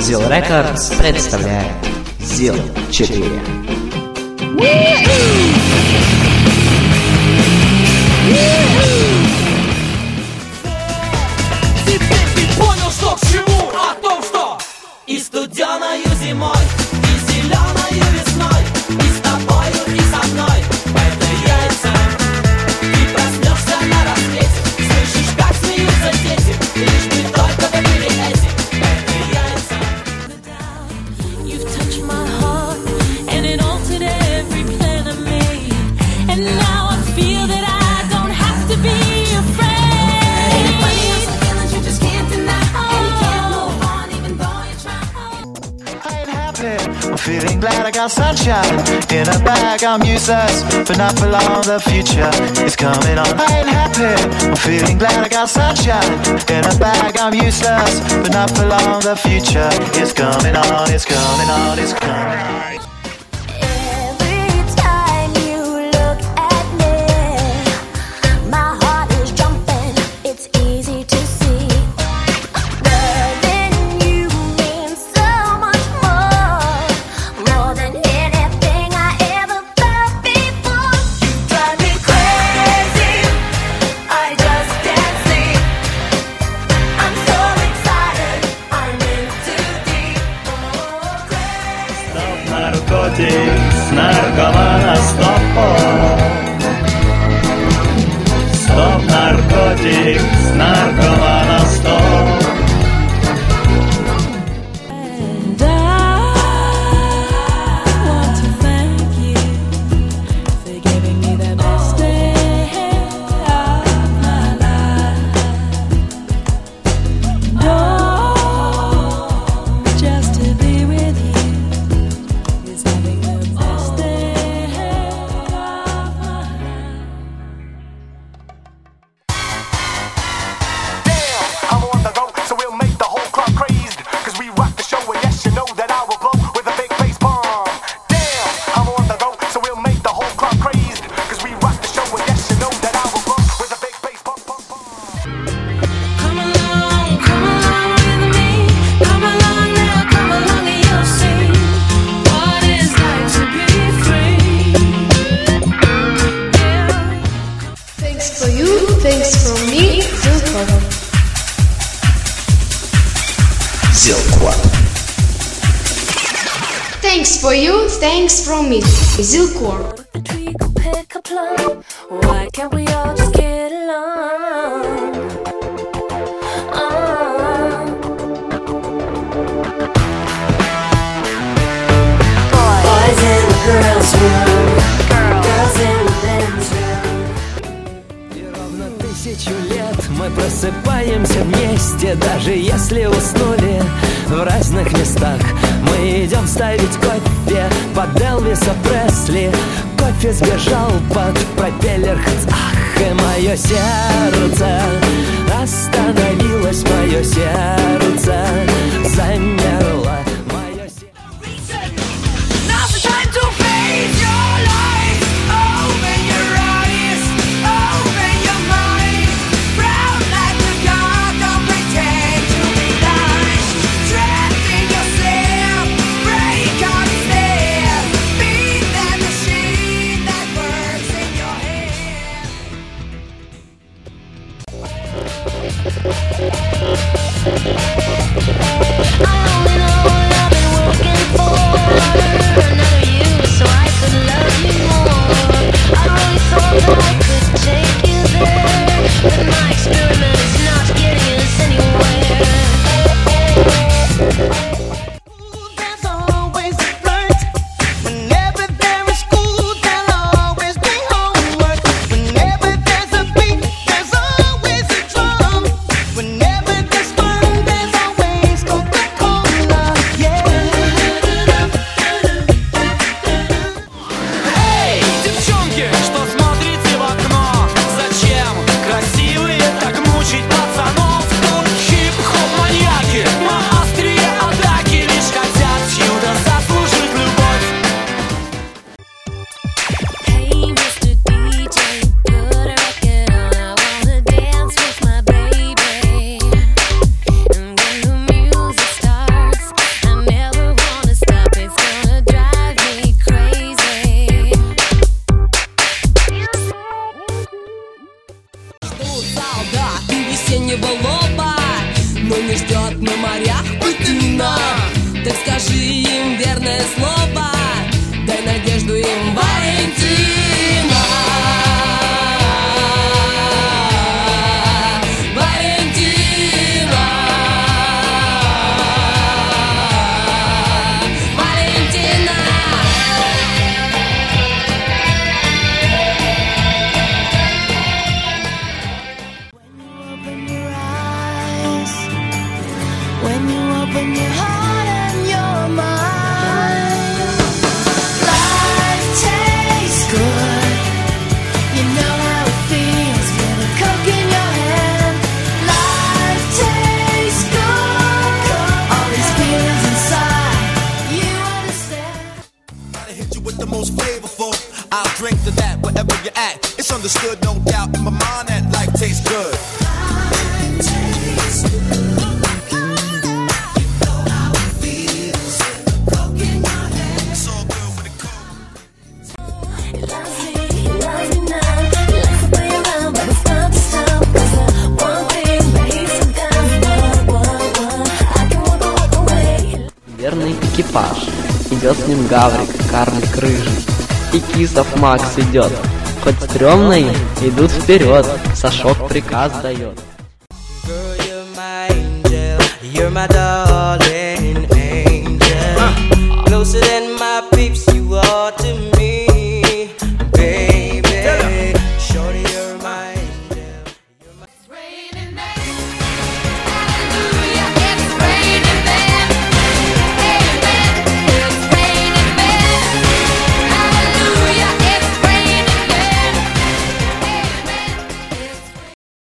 ZIL Records представляет ZIL 4. Теперь ты понял, что к чему, о том, что и студеною зимой, и зеленою весной, и с тобою, и со мной. Это яйца. Ты проснешься на рассвете, слышишь, как смеются дети, лишь бы только были эти. Это яйца. You've touched my heart, and it altered every plan I made. And now I feel that I don't have to be afraid. Anybody else feelings you just can't deny, and you can't move on even though you try. I ain't happy. I'm feeling glad I got sunshine in a bag. I'm useless, but not for long. The future is coming on. I ain't happy. I'm feeling glad I got sunshine in a bag. I'm useless, but not for long. The future is coming on. It's coming on. It's coming on. Every time you look at me, my heart is jumping, it's easy to see. Loving you means so much more than anything I ever felt before. You drive me crazy, I just can't sleep. I'm so excited, I'm in too deep. Oh, crazy. Стоп, наркотик, с наркомана стоп. Стоп, наркотик, с наркомана стоп. And I want to thank you for giving me the best day of my life. No, just to be with you is having the best day of my life. Damn, I'm on the go, so we'll make the whole club crazed. Cause we rock the show, and yes, you know that I will blow with a big bass bomb. Damn, I'm on the go, so we'll make the whole club crazed. Cause we rock the show, and yes, you know that I will blow with a big bass bomb. Come along with me. Come along now, come along and you'll see what it's like to be free. Yeah. Thanks for you, thanks for me, Zilkor. ZIL Quad. Thanks for you, thanks from me, Zilkor. The tree could pick a plum. Why can't we all just get along? Boys in the girls' room, girls in the men's room. И ровно 1000 лет мы просыпаемся вместе, даже если уснули в разных местах. Мы идем ставить кофе под Элвиса Пресли. Кофе сбежал под пропеллер, ах, и мое сердце остановилось, мое сердце замерло, мое сердце. Now's the time to face your life. Open your eyes, open your mind. Proud like the God, don't pretend to be nice. Trapped in yourself, break out the stare. Be that machine that works in your head. I know the most flavorful. I'll drink to that wherever you're at. It's understood, no doubt in my mind that life tastes good. Life tastes good. Верный экипаж. Идет с ним Гаврик, карлик рыжий. И Кисов Макс идет. Хоть стрёмно им, идут вперед. Сашок приказ дает. Girl, you're my angel, you're my darling.